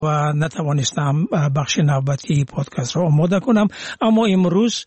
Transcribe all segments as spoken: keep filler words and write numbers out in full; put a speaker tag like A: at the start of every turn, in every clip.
A: و نتوانستم بخش نوبتی پادکست را آماده کنم، اما امروز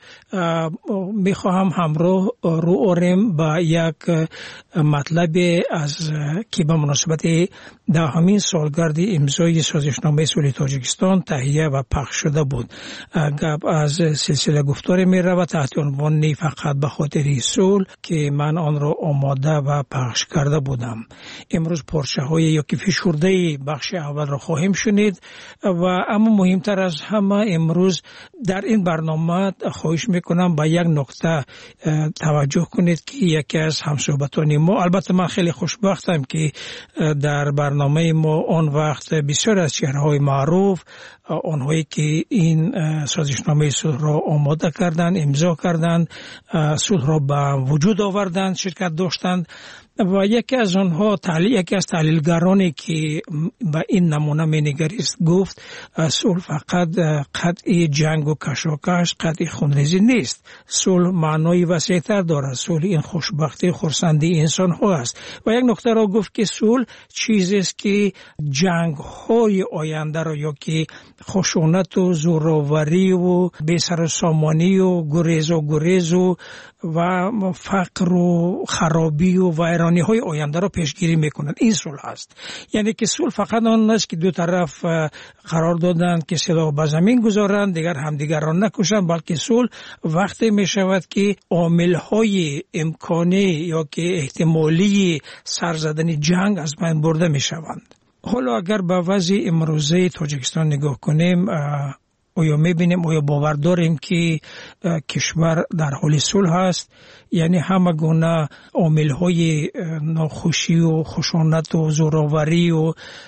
A: میخواهم همراه رو آوریم با یک مطلب از که به مناسبت دهمین سالگرد امضای سازشنامه صلح تاجیکستان تهیه و پخش شده بود. گپ از سلسله گفتار می رود تحت عنوان فقط به خاطر صلح که من آن را آماده و پخش کرده بودم. امروز پارچه های یا که فشرده بخش اول را خواهیم شنید و اما مهمتر از همه امروز در این برنامه خواهش میکنم با یک نکته توجه کنید که یکی از همصحبتان ما، البته من خیلی خوشبختم که در برنامه ما آن وقت بسیار از چهره‌های معروف، آنهایی که این سازشنامه صلح را آماده کردند، امضا کردند، صلح را به وجود آوردند، شرکت داشتند و یکی از آنها تحلیل یکی از تحلیلگرانی که به این نمونه مینگریست گفت صلح فقط قطع جنگ و کشاکش، قطع خونریزی نیست. صلح معنای وسیع‌تر دارد. صلح این خوشبختی، خرسندی انسان ها است. و یک نکته را گفت که صلح چیزی است که جنگ های آینده را یا که خشونت و زوراوری و بی‌سر و سامانی و گریز و گریز و و فقر و خرابی و ویرانی های آینده را پیشگیری میکنند. این صلح است. یعنی که صلح فقط آن است که دو طرف قرار دادند که سلاح به زمین گذارند، دیگر همدیگر را نکشند، بلکه صلح وقتی می شود که عامل های امکانی یا که احتمالی سر زدن جنگ از بین برده می شوند. حالا اگر به وضع امروزه تاجیکستان نگاه کنیم، آیا میبینیم، آیا باور داریم که کشور در حال صلح است؟ یعنی همه گونه عامل‌های ناخوشی و خشونت و زوراوری و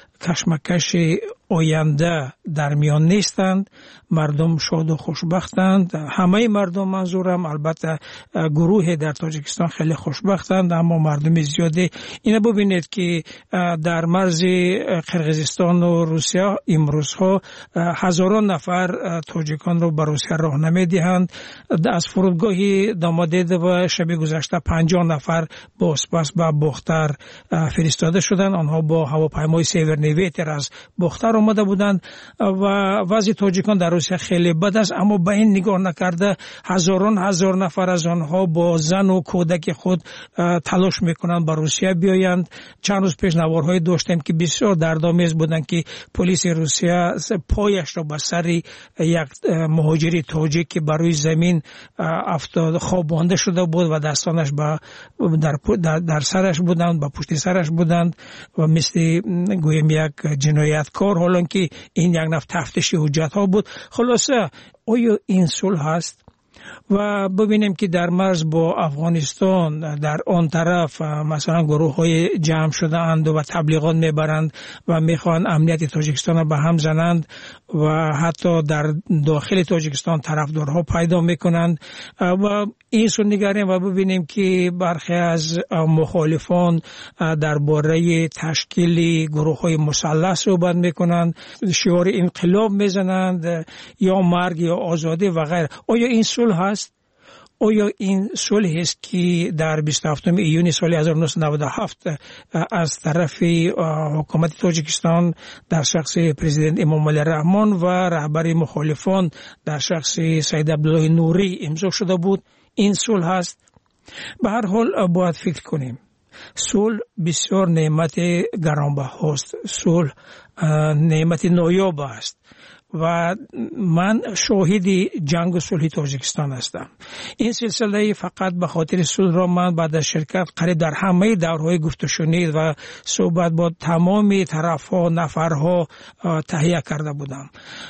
A: کشمکش آینده در میان نیستند. مردم شاد و خوشبختند. همه مردم، منظورم البته گروه در تاجیکستان خیلی خوشبختند، اما مردم زیاده. اینو ببینید که در مرز قرقیزستان و روسیه امروزها هزاران نفر تاجیکان رو به روسیه راهنمایی دهند. از فرودگاه دامادید و شب گذشته پنجاه نفر با اسپاس به بختر فرستاده شدند. آنها با هواپیمای سیورنیویتر از بختر آمده بودند و وضع تاجیکان در روسیه خیلی بد است، اما به این نگاه نکرده هزاران هزار نفر از آنها با زن و کودک خود تلاش میکنند به روسیه بیایند. چند روز پیش نوارهای داشتیم که بسیار دردآمیز بودند که پلیس روسیه پایش را به سر یک مهاجری تاجیک که بر روی زمین افتاد خوابانده شده بود و دستانش با در, در, در سرش بودند، با پشت سرش بودند و مثل گویم یک جنایتکار، حالا که این یک نفر تفتیش حجت ها بود. خلاصه آیا این صلح هست؟ و ببینیم که در مرز با افغانستان در آن طرف مثلا گروه های جمع شده اند و تبلیغات میبرند و میخوان امنیت تاجیکستان را به هم زنند و حتی در داخل تاجیکستان طرفدارها پیدا میکنند و این سو نگریم و ببینیم که برخی از مخالفان درباره تشکیل گروه های مسلح صحبت میکنند، شعار انقلاب میزنند یا مرگ یا آزادی و غیره. آیا این صلح هست؟ آیا این صلح است که در بیست و هفتم ایون سال هزار و نهصد و نود و هفت از طرف حکومت تاجیکستان در شخص پرزیدنت امام علی رحمان و رهبر مخالفان در شخص سید عبدالله نوری امضا شده بود؟ این صلح هست؟ به هر حال باید فکر کنیم. صلح بسیار نعمت گرانبهاست. صلح نعمت نایاب است و من شاهد جنگ و صلح تاجیکستان هستم. این سلسله فقط به خاطر صلح را من بعد از شرکت قریب در همه دورهای گفت و شنید و صحبت با تمام طرفها نفرها تهیه کرده بودم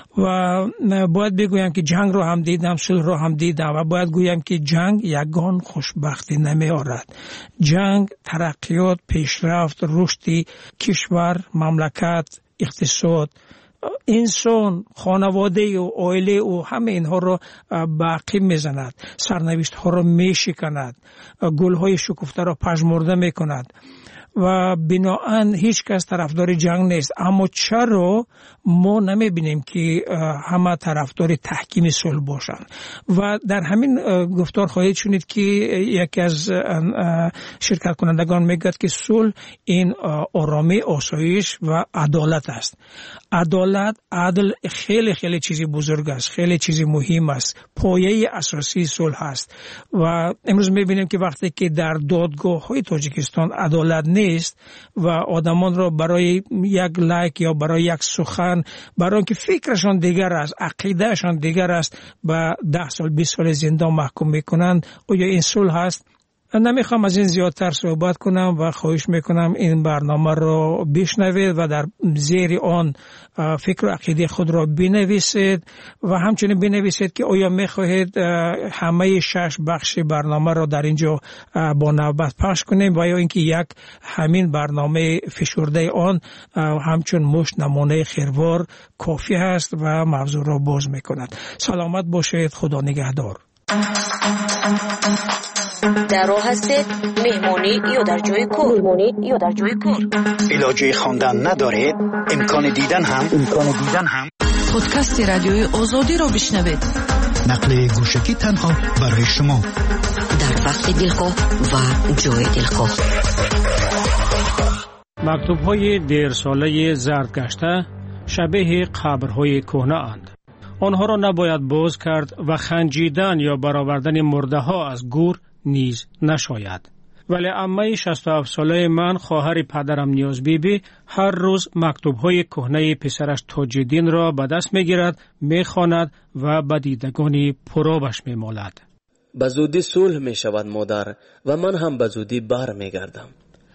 A: و باید بگویم که جنگ را هم دیدم، صلح را هم دیدم و باید گویم که جنگ یگان خوشبختی نمی آورد. جنگ ترقیات، پیشرفت، رشد کشور، مملکت، اقتصاد، انسان، خانواده و عائله و همه اینها را باقی میزند، سرنوشت ها را میشکند، گل های شکفته را پژمرده میکند و بناهن هیچ کس طرفدار جنگ نیست. اما چرا ما نمیبینیم که همه طرفدار تحکیم صلح باشن؟ و در همین گفتار خواهید شنید که یکی از شرکت کنندگان میگوید که صلح این آرامی، آسایش و عدالت است. عدالت، عدل خیلی خیلی چیزی بزرگ است، خیلی چیزی مهم است، پایه اساسی صلح است. و امروز میبینیم که وقتی که در دادگاه های تاجیکستان عدالت نیست و آدمان را برای یک لایک یا برای یک سخن، برای که فکرشان دیگر است، عقیدهشان دیگر است، به ده سال بیست سال زندان محکوم میکنند، آیا این صلح است؟ نمیخوام از این زیادتر صحبت کنم و خواهش میکنم این برنامه را بشنوید و در زیر آن فکر و عقیده خود را بنویسید و همچنین بنویسید که آیا میخواهید همه شش بخش برنامه را در اینجا با نوبت پخش کنیم و یا اینکه یک همین برنامه فشرده آن همچون مشت نمونه خیروار کافی هست و موضوع را باز میکند. سلامت باشید. خدا نگهدار.
B: در راه هستید، مهمانی یا در جای کار، مهمانی یا در جای کار.
C: علاجه خواندن ندارید، امکان دیدن هم امکان دیدن هم
B: پادکست رادیوی آزادی را بشنوید.
C: نقل گوشکی تنها برای شما
B: در وقت دلخواه و جای دلخواه.
D: مکتوب‌های دیر ساله زردگشته شبیه قبرهای کهنه اند. آنها را نباید باز کرد و خنجیدن یا برآوردن مرده ها از گور نیز نشاید. ولی عمه شصت و هفت ساله من، خواهر پدرم نیاز بیبی، هر روز مکتوب‌های کهنه پسرش تاج‌الدین را به دست می‌گیرد، می‌خواند و به دیدگانی پرآبش می‌مالد.
E: به زودی صلح می‌شود مادر و من هم به زودی بر می‌گردم.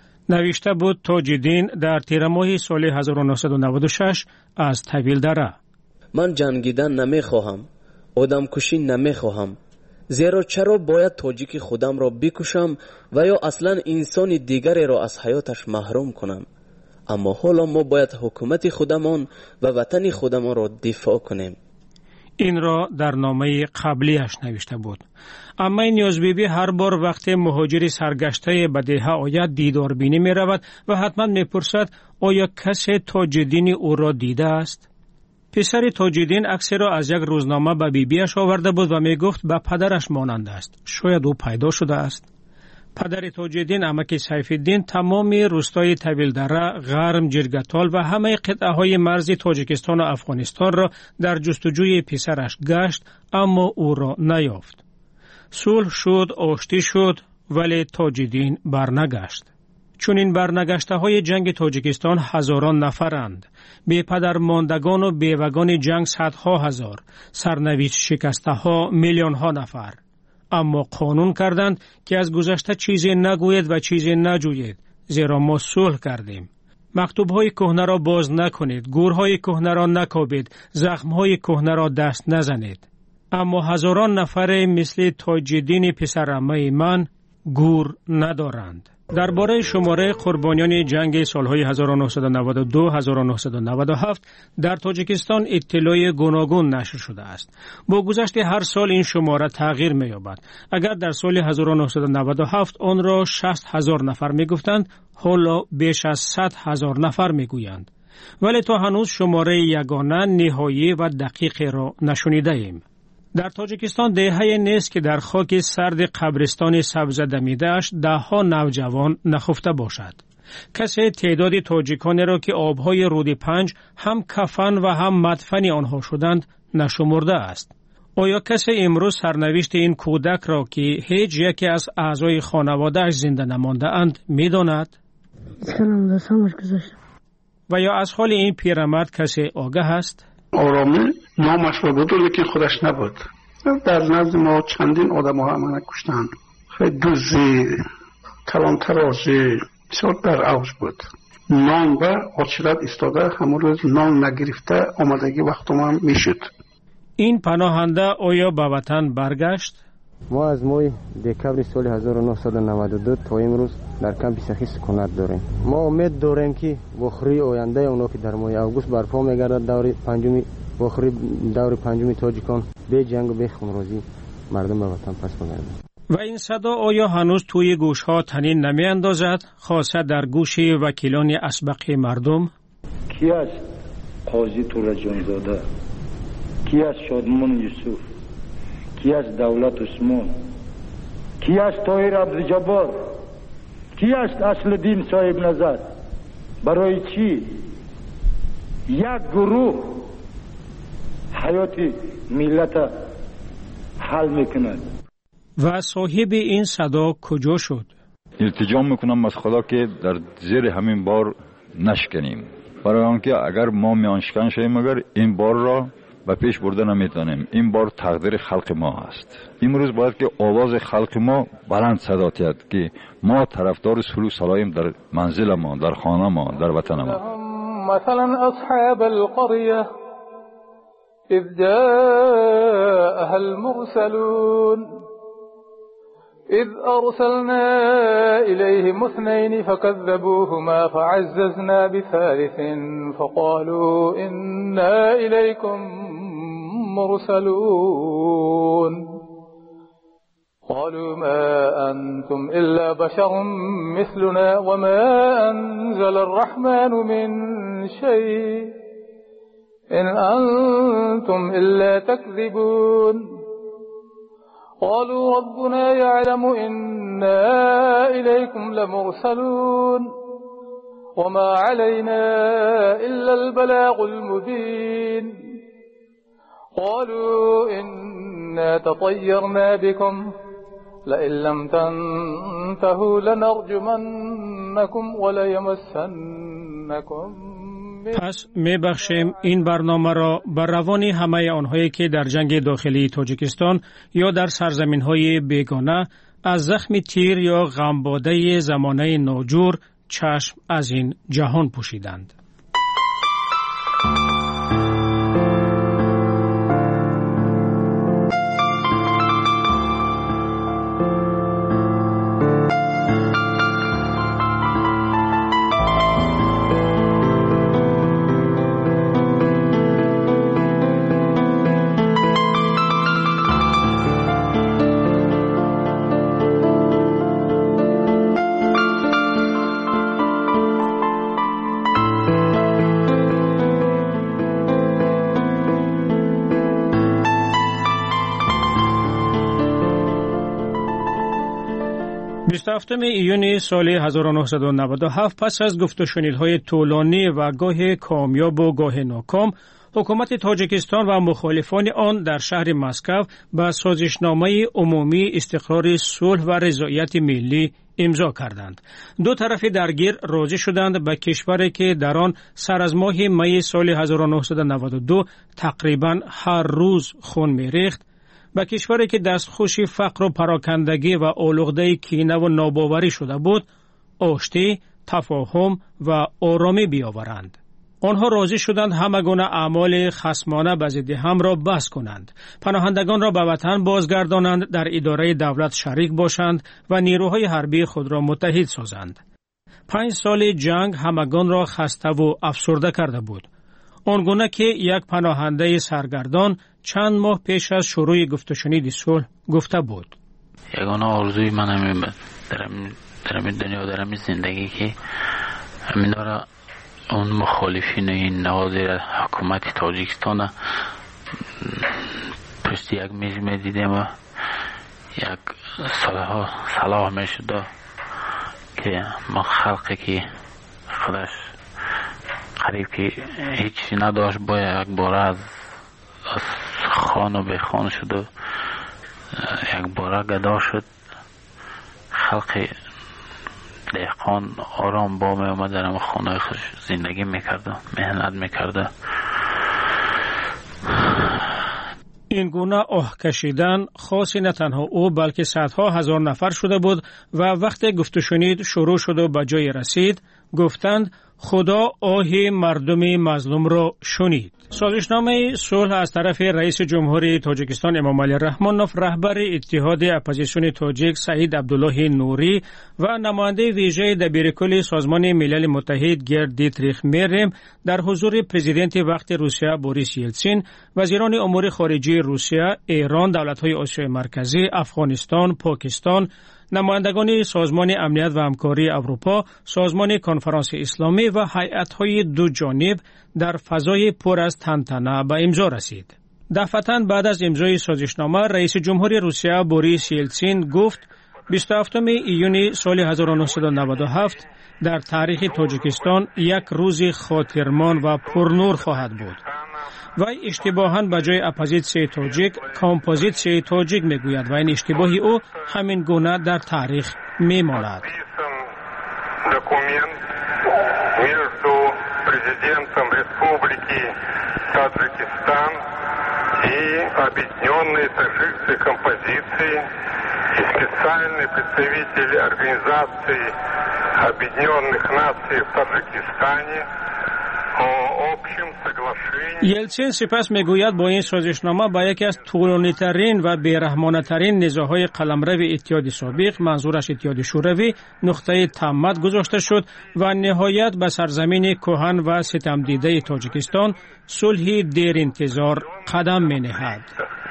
D: نوشته بود تاج‌الدین در تیر ماه سال هزار و نهصد و نود و شش از طویل دره.
E: من جنگیدن نمی‌خواهم، آدم کشی نمی‌خواهم. زیرا چرا باید تاجیک خودم را بکشم و یا اصلا انسان دیگری را از حیاتش محروم کنم؟ اما حالا ما باید حکومت خودمان و وطن خودمان را دفاع کنیم.
D: این را در نامه قبلیش نوشته بود. اما نیاز بیبی هر بار وقت مهاجری سرگشته به دیه آید دیدار بینی می رود و حتما می پرسد آیا کسی تاج‌الدین او را دیده است؟ پسر تاج‌الدین عکس را از یک روزنامه به بیبیش آورده بود و می گفت به پدرش مانند است. شاید او پیدا شده است. پدر تاج‌الدین عمک سیف‌الدین تمام روستای طویل دره، غرم، جرگتال و همه قطعه های مرزی تاجیکستان و افغانستان را در جستجوی پسرش گشت، اما او را نیافت. صلح شد، آشتی شد، ولی تاج‌الدین برنگشت. چون این برنگشته های جنگ تاجیکستان هزاران نفرند، بی پدر ماندگان و بیوگان جنگ صدها هزار، سرنوشت شکسته ها میلیون ها نفر. اما قانون کردند که از گذشته چیزی نگوید و چیزی نجوید، زیرا ما صلح کردیم. مکتوب های کهنه را باز نکنید، گورهای کهنه را نکابید، زخم های کهنه را دست نزنید. اما هزاران نفر مثل تاج‌الدین پسرعمه من گور ندارند. درباره شماره قربانیان جنگ سالهای هزار و نهصد و نود و دو تا هزار و نهصد و نود و هفت در تاجیکستان اطلاع گوناگون نشر شده است. با گذشت هر سال این شماره تغییر می‌یابد. اگر در سال هزار و نهصد و نود و هفت آن را شصت هزار نفر می‌گفتند، حالا بیش از صد هزار نفر می‌گویند. ولی تا هنوز شماره یگانه، نهایی و دقیق را نشنیده ایم. در تاجیکستان دهه‌ای نیست که در خاک سرد قبرستان سبز دمیده‌اش ده‌ها نوجوان نخفته باشد. کسی تعداد تاجیکانی را که آبهای رود پنج هم کفن و هم مدفن آنها شدند نشمرده است. آیا کسی امروز سرنوشت این کودک را که هیچ یکی از اعضای خانواده‌اش زنده نمانده اند می‌داند؟
F: سلام دستمش گذاشتم.
D: و یا از حال این پیرمرد کسی آگاه است؟
G: آرامی نامش را بود لیکن خودش نبود. در نزد ما چندین آدم ها همه کشتند. خیلی دوزی، کلان ترازی بسیار در اوج بود. نان و آچیلت استاده همون روز نان نگرفته آمدگی وقت ما میشد.
D: این پناهنده آیا به وطن برگشت؟
H: ما از ماه دکبر سال هزار و نهصد و نود و دو تا امروز در کمپ سخی سکونت داریم. ما امید داریم که بخری آینده اونا که در ماه اوگوست برپا میگردد دور پنجمی بخری دور پنجمی تاجیکان به جنگ و به خونریزی مردم به وطن پس بگردند.
D: و این صدا آیا هنوز توی گوشها طنین نمی اندازد، خاصه در گوش وکیلان اسبق مردم؟
I: کی است قاضی تورا جانزاده؟ کی است شادمان یوسف؟ کی است دولت عثمان؟ کی است طاهر عبدالجبار؟ کی است اصلالدین صاحب نظر؟ برای چی یک گروه حیات ملت حل میکند؟
D: و صاحب این صدا کجا شد؟
J: التجا میکنم از خدا که در زیر همین بار نشکنیم، برای آنکه اگر ما میانشکن شویم اگر این بار را به پیش برده نمیتونیم. این بار تقدیر خلق ما است. امروز باید که آواز خلق ما بلند صدا تید که ما طرفدار صلح و صلاحیم در منزل ما، در خانه ما، در وطن ما.
K: مثلا اصحاب القريه اذ جاءها المرسلون إذ أرسلنا إليهم اثنين فكذبوهما فعززنا بثالث فقالوا إنا إليكم مرسلون قالوا ما أنتم إلا بشر مثلنا وما أنزل الرحمن من شيء إن أنتم إلا تكذبون قالوا ربنا يعلم إنا إليكم لمرسلون وما علينا إلا البلاغ المبين قالوا إنا تطيرنا بكم لئن لم تنتهوا لنرجمنكم وليمسنكم.
D: پس می بخشیم این برنامه را بر روان همه آنهایی که در جنگ داخلی تاجیکستان یا در سرزمین های بیگانه از زخم تیر یا غمباده زمانه ناجور چشم از این جهان پوشیدند. بیست و هفتم ایون سال هزار و نهصد و نود و هفت پس از گفت و شنیدهای طولانی و گاه کامیاب و گاه ناکام، حکومت تاجیکستان و مخالفان آن در شهر مسکو به سازشنامه عمومی استقرار صلح و رضایت ملی امضا کردند. دو طرف درگیر راضی شدند به کشوری که در آن سر از ماه می سال هزار و نهصد و نود و دو تقریبا هر روز خون می‌ریخت، به کشوری که دستخوش فقر و پراکندگی و آلوده کینه و ناباوری شده بود، آشتی، تفاهم و آرامی بیاورند. آنها راضی شدند همه گونه اعمال خصمانه به ضد هم را بس کنند، پناهندگان را به وطن بازگردانند، در اداره دولت شریک باشند و نیروهای حربی خود را متحد سازند. پنج سال جنگ همگان را خسته و افسرده کرده بود، آنگونه که یک پناهنده سرگردان چند ماه پیش از شروع گفت و شنید صلح گفته بود:
L: یگانه آرزوی من همین در این دنیا در این زندگی که همین داره اون مخالفین این نوازی حکومت تاجیکستان پشت یک میز می دیدیم و یک صلاح صلاح می شده که ما خلقی که خودش قریب که هیچی نداشت با یک بار از از خان و به خان شد و یک بار گدا شد، خلق دهقان آرام با می آمد در خانه خوش زندگی میکرده، مهنت میکرده.
D: این گونه آه کشیدن خاصی نه تنها او بلکه صدها هزار نفر شده بود و وقتی گفت و شنید شروع شد و به جای رسید، گفتند خدا آه مردم مظلوم را شنید. سازشنامه صلح از طرف رئیس جمهوری تاجیکستان امامعلی رحمانوف، رهبر اتحاد اپوزیسیون تاجیک سعید عبدالله نوری و نماینده ویژه دبیرکل سازمان ملل متحد گرد دیتریخ مریم در حضور پرزیدنت وقت روسیه بوریس یلتسین، وزیران امور خارجه روسیه، ایران، دولت‌های آسیای مرکزی، افغانستان، پاکستان، نمایندگان سازمان امنیت و همکاری اروپا، سازمان کنفرانس اسلامی و هیئت‌های دو جانب در فضای پر از تنتنه به امضا رسید. دفعتاً بعد از امضای سازشنامه، رئیس جمهوری روسیه بوریس یلتسین گفت بیست و هفتم ایون سال هزار و نهصد و نود و هفت در تاریخ تاجیکستان یک روز خاطرمان و پرنور خواهد بود. و اشتباهاً به جای اپوزیسیون تاجیک کامپوزیسیون تاجیک میگوید و این اشتباهی او همین گونه در تاریخ میماند.
M: Документ между президентом Республики Таджикистан и Объединенной таджикской композиции и специальный представитель Организации Объединенных Наций в Таджикистане.
D: یلتسین سپس میگوید با این سازشنامه با یکی از طولانی ترین و بیرحمانه ترین نزاع‌های قلمرو اتحاد سابق، منظورش اتحاد شوروی، نقطه تمت گذاشته شد و نهایت به سرزمین کهن و ستم دیده تاجیکستان صلح دیر انتظار قدم می نهد.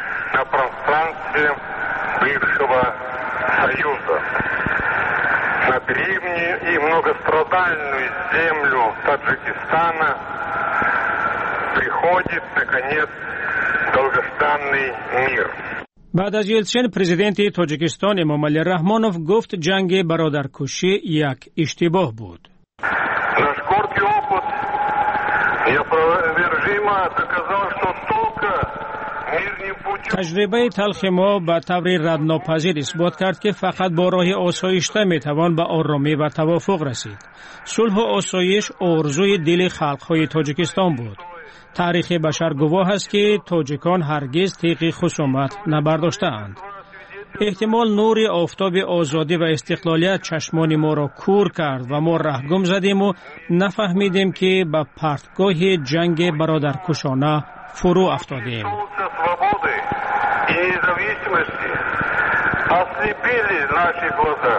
M: На древнюю и многострадальную землю Таджикистана приходит, наконец, долгожданный мир.
D: بعد از یلتسین، پرزیدنت تاجیکستان امامعلی رحمانوف گفت جنگ برادرکشی یک اشتباه بود.
M: Наш горький опыт неопровержимо доказал, что только
D: تجربه تلخ ما به طور ردناپذیر اثبات کرد که فقط با راه آسایشته میتوان به آرامی و توافق رسید. صلح و آسایش آرزوی دل خلق‌های تاجیکستان بود. تاریخ بشر گواه است که تاجیکان هرگز تیغ خصومت نبرداشته‌اند. احتمال نور آفتاب آزادی و استقلالیت چشمان ما را کور کرد و ما رهگم زدیم و نفهمیدیم که به پرتگاه جنگ برادرکشانه فرو افتادیم.
M: И независимости ослепили наши глаза,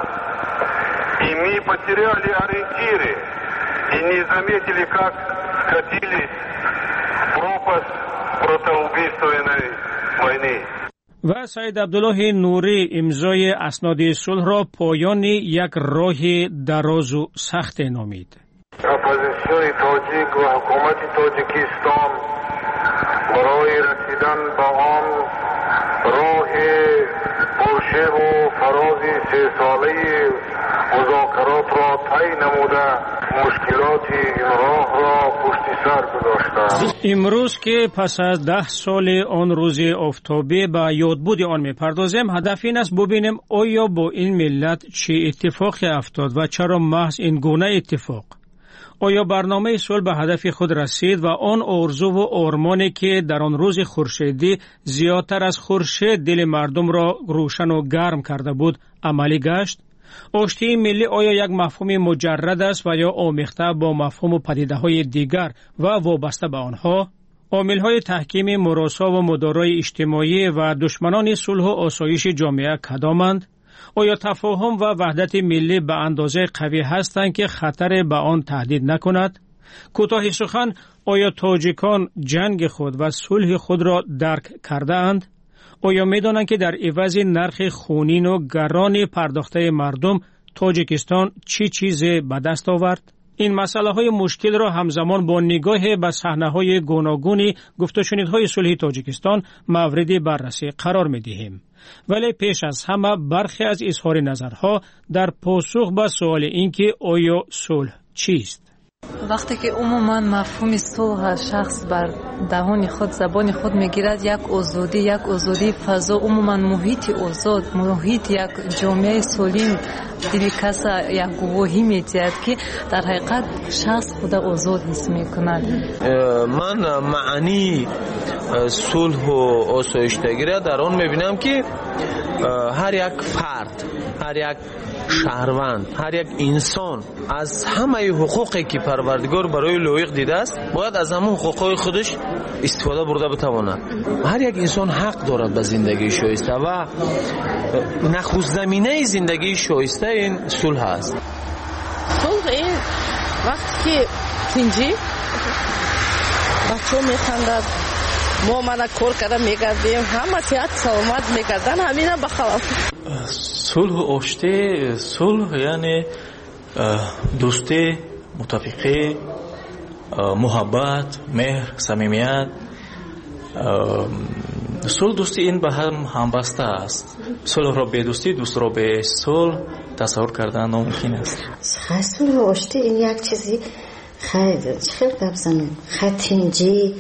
M: и мы потеряли ориентиры и не заметили, как скатились в пропасть братоубийственной войны.
D: و سعید عبدالله نوری امضای اسناد صلح را پایان یک راه دراز و سخت نامید.
M: اپوزیسیون تاجیک و حکومت تاجیکستان برای رسیدن به آن راه پرشیب و فراز سه ساله مذاکرات را طی نموده مشکلات این راه را پشت سر گذاشتند.
D: امروز که پس از ده سال آن روز آفتابی به یادبود آن میپردازیم، هدف این است ببینیم آیا با این ملت چه اتفاقی افتاد و چرا محض این گونه اتفاق؟ آیا برنامه صلح به هدف خود رسید و آن آرزو و آرمانی که در آن روز خورشیدی زیادتر از خورشید دل مردم را روشن و گرم کرده بود عملی گشت؟ آشتی ملی آیا یک مفهوم مجرد است و یا آمیخته با مفهوم و پدیده‌های دیگر و وابسته به آنها؟ عامل‌های تحکیم مراسا و مدارای اجتماعی و دشمنان صلح و آسایش جامعه کدامند؟ آیا تفاهم و وحدت ملی به اندازه قوی هستند که خطر به آن تهدید نکند؟ کوتاه سخن، آیا تاجیکان جنگ خود و صلح خود را درک کرده اند؟ آیا می دانند که در عوض نرخ خونین و گران پرداخته مردم تاجیکستان چی چیز به دست آورد؟ این مسئله های مشکل را همزمان با نگاه به صحنه های گوناگون گفت و شنیدهای صلح تاجیکستان مورد بررسی قرار می دهیم. ولی پیش از همه برخی از اظهار نظرها در پاسخ به سوال اینکه آیا صلح چیست؟
N: وقتی که عموما مفهوم صلح شخص بر دهان خود زبان خود میگیرد، یک آزادی یک آزادی فضا، عموما محیط آزاد، محیط یک جامعه سالم، دل کس یک گواهی میدهد که در حقیقت شخص خود آزاد حس میکند.
O: من معنی صلح و آسایشتگی را در آن میبینم که هر یک فرد، هر یک شهروند، هر یک انسان از همه حقوقی که پروردگار برای لایق دیده است باید از همون حقوق خودش استفاده برده بتواند. هر یک انسان حق دارد به زندگی شایسته و نخست زمینه زندگی شایسته این صلح است.
P: صلح این وقتی که تنجی بچه ها میخندد، ما من کار کرده میگردیم، همه صحت سلامت میگردن، همین هم بخلاف
Q: صلح و آشتی. صلح یعنی دوستی، متفقی، محبت، مهر، صمیمیت. صلح دوستی این به هم همبسته است. صلح را به دوستی، دوست را به صلح تصور کردن ناممکن است.
R: صلح و آشتی این یک چیزی خیلی خیلی گفت خیلی تنجی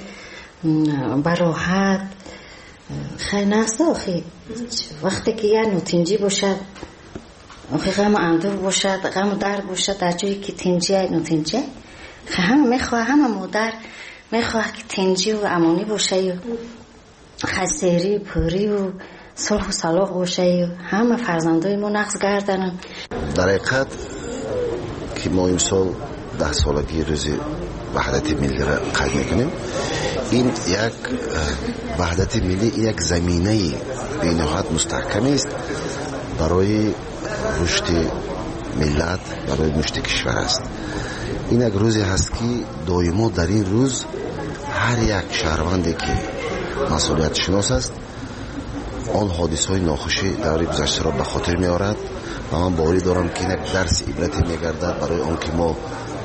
R: براحت خیلی نفسه. آخی وقتی که یه نوتنجی باشد، آخی غم اندور باشد، غم درد باشد، در جایی که تنجی های نوتنجی خیلی همه میخواه، همه مادر میخواه که تنجی و امانی باشه و خسیری پوری و صلح و صلاح باشه و همه فرزندای ما نقص گردنن.
S: در حقیقت که ما امسال ده سالگی روز وحدت ملی را قید میکنیم، این یک وحدت ملی یک زمینه به نهایت مستحکم است برای رشد ملت، برای رشد کشور است. این یک روزی هست که دائما در این روز هر یک شهروندی که مسئولیت شناس است آن حادثه های ناخوشی در گذشته را به خاطر می آورد و من باوری دارم که این یک درس عبرتی می گردد برای آن که ما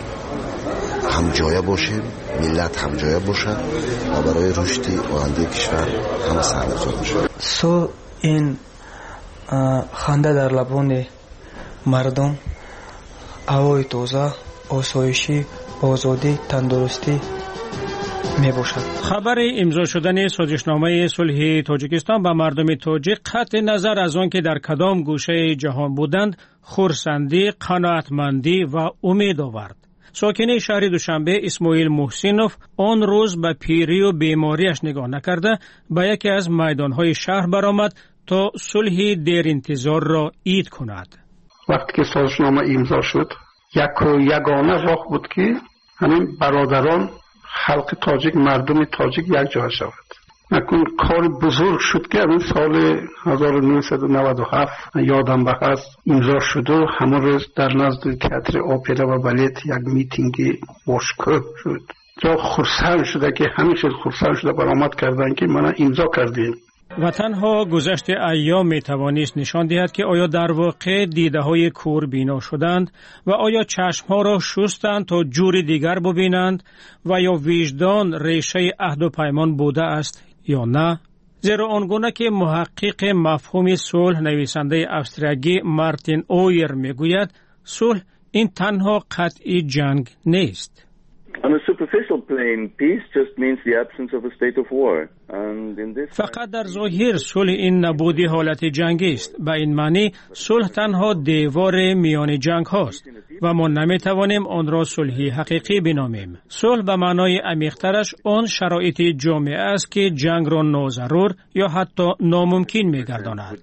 S: هم جایه باشیم، ملت هم جایه باشد و برای رشد آینده کشور هم سرنخ باشد.
T: صلح این خنده در لبان مردم، هوای تازه، آسایشی، آزادی، تندرستی می باشد.
D: خبر امضا شدن سازشنامه صلح تاجیکستان با مردم تاجیک قطع نظر از آن که در کدام گوشه جهان بودند خرسندی، قناعتمندی و امید آورد. ساکن شهر دوشنبه اسماعیل محسینوف آن روز به پیری و بیماریش نگاه نکرده به یکی از میدانهای شهر برآمد تا صلح دیر انتظار را عید کند.
G: وقتی که سازشنامه امضا شد یک و یگانه راه بود که همین برادران خلق تاجیک، مردم تاجیک یک جا شود. نکن کار بزرگ شد که همین سال هزار و نهصد و نود و هفت یادم هست امضا شد و همون روز در نزد تئاتر اپرا و بالت یک میتینگ باشکوه شد. جا خرسند شده که همیشه خرسند شده برآمد کردن که ما امضا کردیم.
D: و تنها گذشت ایام می توانست نشان دهد که آیا در واقع دیده های کور بینا شدند و آیا چشم ها را شستند تا جور دیگر ببینند و یا وجدان ریشه عهد و پیمان بوده است یا نه. زیرا آنگونه که محقق مفهوم صلح نویسنده استرالیایی مارتین اویر میگوید صلح این تنها قطعی جنگ نیست.
U: On a superficial plane, peace just means the absence of a state of war. And in this
D: فقط در ظاهر صلح این نبودی حالت جنگی است. به این معنی صلح تنها دیوار میان جنگ هاست و ما نمیتوانیم آن را صلحی حقیقی بنامیم. صلح به معنای عمیق‌ترش آن شرایط جامعه است که جنگ را ناضرور یا حتی ناممکن میگرداند.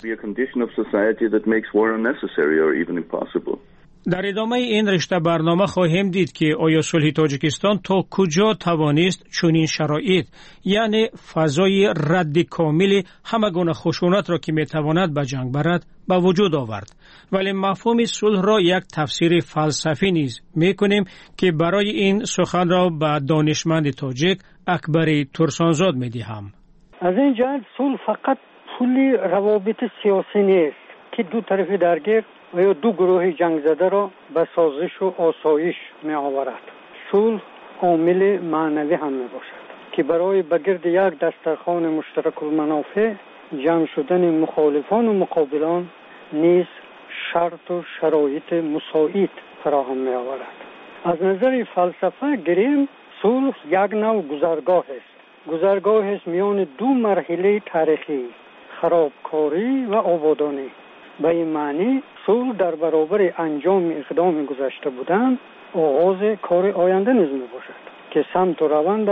D: در ادامه این رشته برنامه خواهیم دید که آیا صلح تاجیکستان تا کجا توانست چنین شرایط، یعنی فضای رد کامل همه گونه خشونت را که میتواند به جنگ برد به وجود آورد. ولی مفهوم صلح را یک تفسیر فلسفی نیز میکنیم که برای این سخن را به دانشمند تاجیک اکبر ترسانزاد میدهم.
V: از این جهت صلح فقط پول روابط سیاسی نیست که دو طرف درگیر و یا دو گروه جنگ زده را به سازش و آسایش می آورد. صلح عامل معنوی هم می باشد که برای بگرد یک دسترخوان مشترک المنافع جمع شدن مخالفان و مقابلان نیز شرط و شرایط مساعد فراهم می آورد. از نظر فلسفه گریم صلح یک نوع گذرگاه است. گذرگاه است میان دو مرحله تاریخی، خرابکاری و آبادانی. به این معنی صلح در برابر انجام اقدام گذشته بودن آغاز کار آینده نیز می باشد که سمت و روندش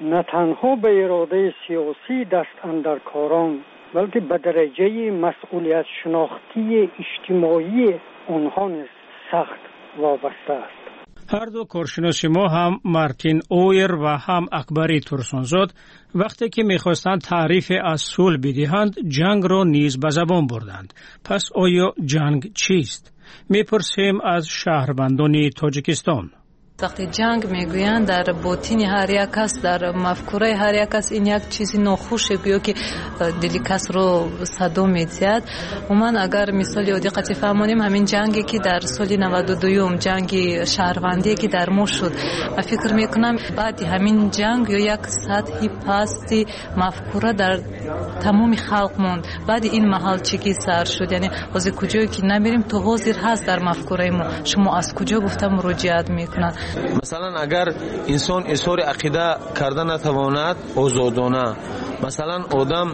V: نه تنها به اراده سیاسی دست اندر کاران بلکه به درجه مسئولیت شناختی اجتماعی آنها نیز سخت وابسته است.
D: هر دو کارشناس ما هم مارتین اویر و هم اکبری ترسونزاد وقتی که میخواستند تعریف از صلح بدهند جنگ را نیز به زبان بردند. پس آیا جنگ چیست؟ میپرسیم از شهروندان تاجیکستان.
N: وقتی جنگ میگویند در باطن هر یک کس، در مفکوره هر یک کس این یک چیزی ناخوشه گویا که دل کس رو صدا میزد. و من اگر مثالی دقت فهمونیم همین جنگی که در سال نود و دو جنگ شهروندی که در ما شد، و فکر میکنم بعد همین جنگ یا یک سطحی پستی مفکوره در تمام خلق موند. بعد این محل چگی سر شد، یعنی از کجایی که نمیریم تو حاضر هست در مفکوره ما، شما از کجا گفتم مراجعت میکنن.
O: مثلا اگر انسان اظهار عقیده کرده نتواند آزادانه، مثلا آدم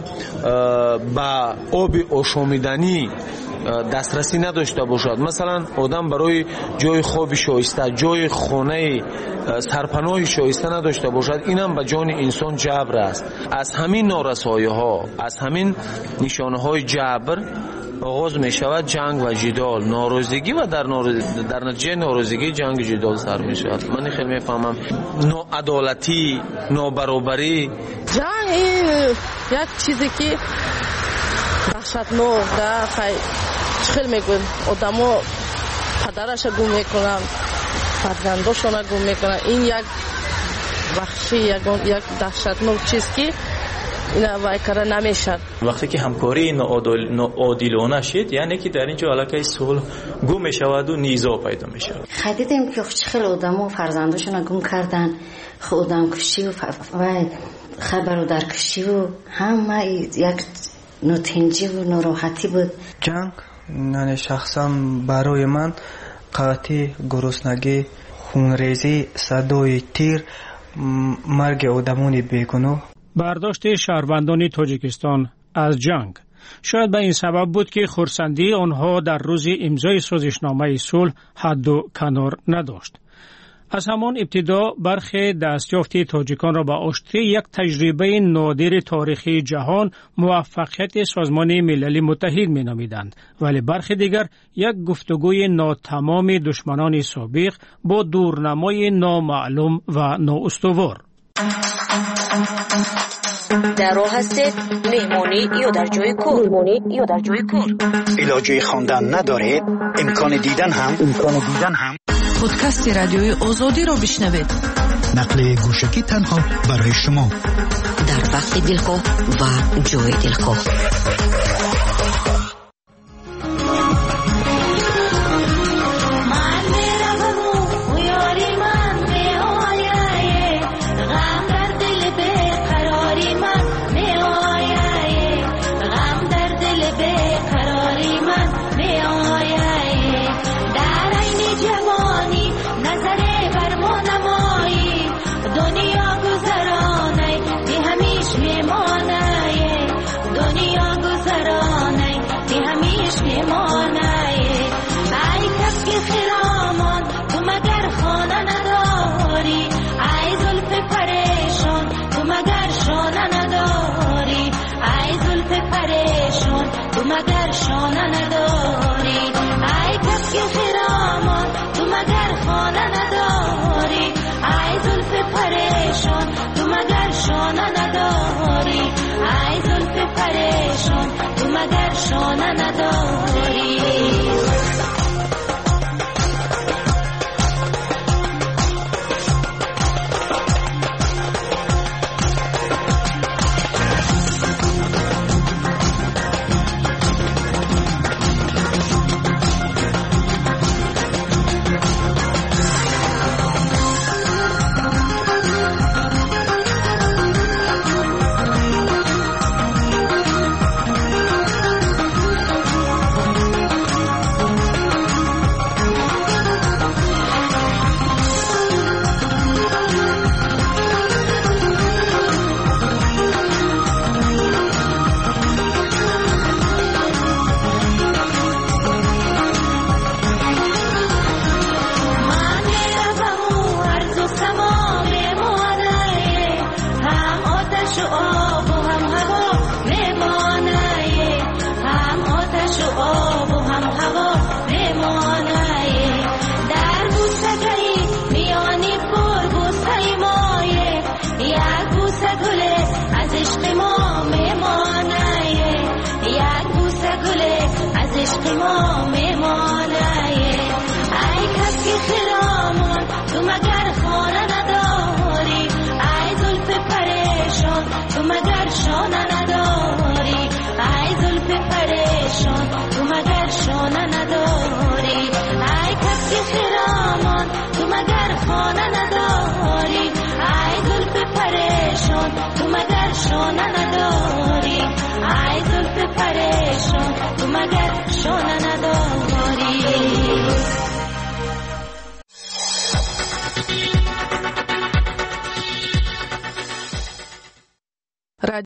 O: با آب آشامیدنی دسترسی نداشته باشد، مثلا آدم برای جای خواب شایسته، جای خانه سرپناه شایسته نداشته باشد، اینم به جان انسان جبر است. از همین نارسایی ها، از همین نشانه های جبر آغاز می شود جنگ و جدال، ناراضگی و در, نارز... در نتیجه ناراضگی جنگ جدال سر می شود. من خیلی می فهمم ناعدالتی، نابرابری.
P: جنگ این یک چیزی که وحشتناک ده، خیلی میگویم آدما پدرش گم میکنن، فرزنداشون گم میکنن. این یک وحشی، یک یک دهشتناک چیز که اینا وای کار نمیشد.
Q: وقتی که همکاری ناعادلانه شد، یعنی که در اینجا علاقه صلح گم میشود و نیزا پیدا میشود.
R: خیلیدیم که خیلی آدمو فرزنداشون گم کردن، خودم کشی و خبر در کشی و همه یک نتنجی و ناراحتی بود.
T: جنگ نه شخصا برای من قحطی، گرسنگی، خونریزی، صدای تیر، مرگ آدمان بیگناه.
D: برداشت شهروندان تاجیکستان از جنگ شاید به این سبب بود که خرسندی آنها در روز امضای سازشنامه صلح حد و کنار نداشت. از همان ابتدا برخی دستیافت تاجیکان را به آشتی یک تجربه نادر تاریخی جهان موفقیت سازمان ملل متحد می نامیدند، ولی برخی دیگر یک گفتگوی ناتمام دشمنان سابق با دورنمای نامعلوم و نااستوار.
B: در راه هستید مهمانی یا در جای کار؟ مهمانی یا در جای کار؟
A: علاجه خواندن ندارید؟ امکان دیدن هم امکان دیدن هم
C: پادکست رادیوی آزادی را بشنوید.
A: نقل گوشکی تنها برای شما
B: در وقت دلخواه و جای دلخواه.
W: مگر شانه نداری ای کس که خرامان، تو مگر خانه نداری ای زلف پریشان، تو مگر شانه نداری ای زلف پریشان، تو مگر شانه نداری. چو آب و هم هوا میمانه در بوسگهی میانی پر بوسه مایه یک بوسه گله از عشق ما میمانه یک بوسه گله از عشق ما میمانه ای کس که خرامان تو مگر خانه نداری ای زلف پریشان تو مگر شانه نداری ای زلف پریشان تو مگر شانه نداری ای کس که خرامان تو مگر خانه نداری ای زلف پریشان تو مگر شانه نداری ای زلف پریشان تو مگر